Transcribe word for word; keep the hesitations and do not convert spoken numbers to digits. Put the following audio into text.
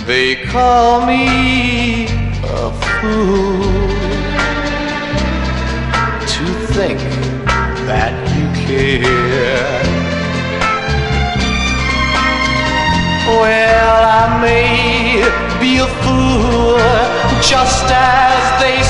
They call me a fool to think that you care. Well, I may be a fool, just as they